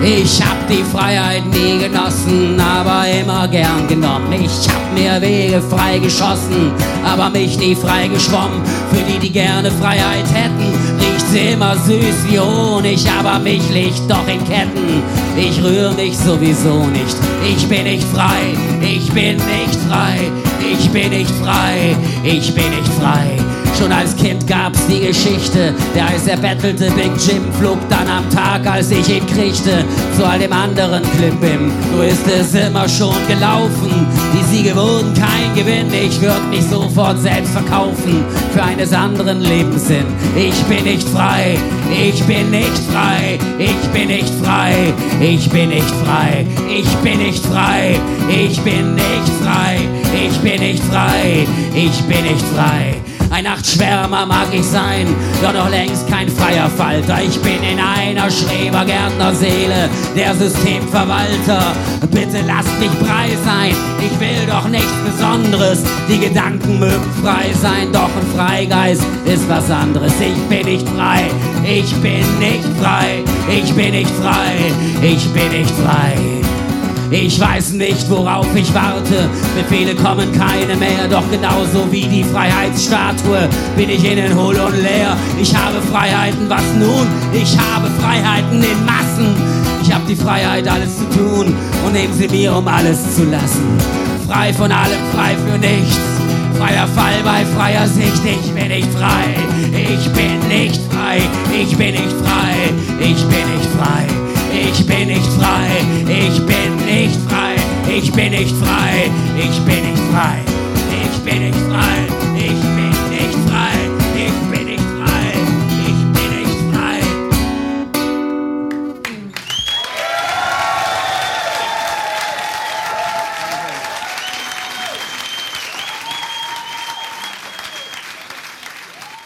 Ich hab die Freiheit nie genossen, aber immer gern genommen. Ich hab mir Wege freigeschossen, aber mich nie freigeschwommen. Für die, die gerne Freiheit hätten, riecht sie immer süß wie Honig, aber mich liegt doch in Ketten. Ich rühre mich sowieso nicht, ich bin nicht frei, ich bin nicht frei, ich bin nicht frei, ich bin nicht frei. Schon als Kind gab's die Geschichte, der als er bettelte, Big Jim flog dann am Tag, als ich ihn kriegte, zu all dem anderen Klimbim. So ist es immer schon gelaufen, die Siege wurden kein Gewinn. Ich würd mich sofort selbst verkaufen für eines anderen Lebenssinn. Ich bin nicht frei, ich bin nicht frei, ich bin nicht frei, ich bin nicht frei, ich bin nicht frei, ich bin nicht frei, ich bin nicht frei, ich bin nicht frei. Ein Nachtschwärmer mag ich sein, doch noch längst kein freier Falter. Ich bin in einer Schrebergärtnerseele, der Systemverwalter. Bitte lasst mich frei sein, ich will doch nichts Besonderes. Die Gedanken mögen frei sein, doch ein Freigeist ist was anderes. Ich bin nicht frei, ich bin nicht frei, ich bin nicht frei, ich bin nicht frei. Ich weiß nicht, worauf ich warte, Befehle kommen keine mehr, doch genauso wie die Freiheitsstatue bin ich innen hohl und leer. Ich habe Freiheiten, was nun? Ich habe Freiheiten in Massen. Ich habe die Freiheit, alles zu tun und nehmen sie mir, um alles zu lassen. Frei von allem, frei für nichts, freier Fall bei freier Sicht. Ich bin nicht frei, ich bin nicht frei, ich bin nicht frei, ich bin nicht frei. Ich bin nicht frei, ich bin nicht frei, ich bin nicht frei, ich bin nicht frei, ich bin nicht frei, ich bin nicht frei.